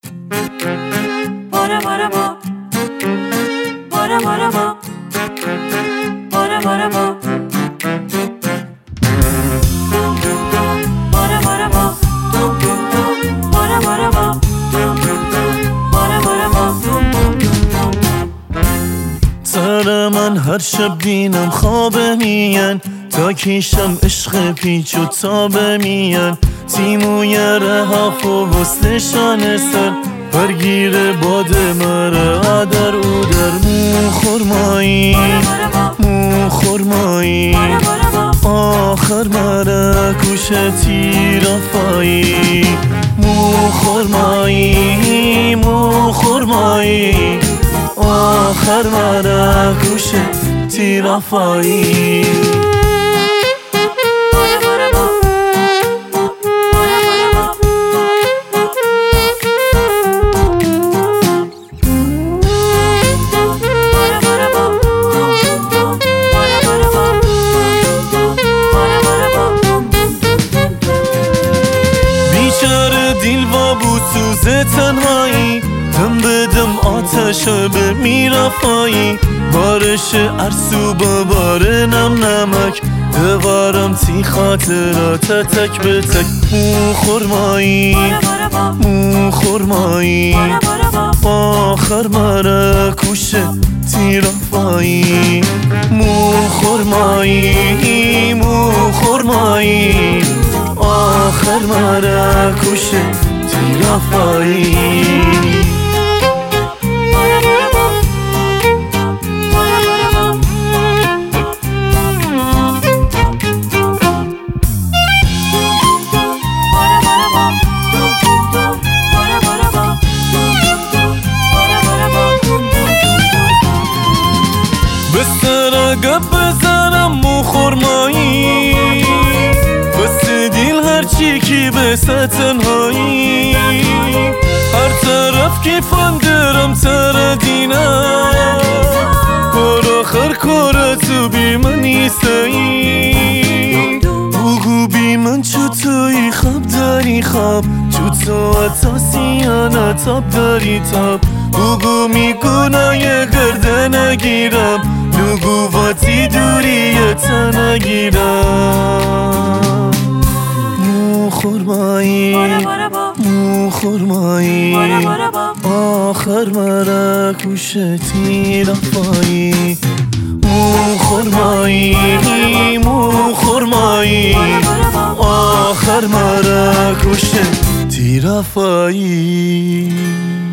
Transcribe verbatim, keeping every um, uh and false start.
باره باره با باره باره با باره باره با باره باره با باره باره با باره باره با سر من هر شب دینم خوابه میان تا کیشم عشق پیچ و تابه میان تیموی رهاف و وستشان سر برگیر باد مره آدر او در مو خورمایی مو خورمایی آخر مره کوشه تیرافایی مو خورمایی مو خورمایی آخر مره کوشه تیرافایی دل و بوسوز تنهایی دم به دم آتش به میرفایی بارش ارسو با بار نم نمک دوارم تی خاطرات تک به تک مو خورمایی مو خورمایی آخر مرا کوشه تیرافایی مو خورمایی مو خورمایی آخر مرا کوشه تیرافایی بسر گپ بزنم مو خورمایی بس دیل هرچی کی بسه تنهایی هر طرف که فندرم تر دینم پر آخر کار تو بی من نیستایی بگو بی من چو توی خواب داری خواب چو تو اتاسیانه تاب داری تاب بگو میگونه یه گرده نگیرم نگو واتی دوری تا نگیرم مو خورمایی مو خورمایی آخر مرا کوشه تیرافایی مو خورمایی مو خورمایی آخر مرا کوشه تیرافایی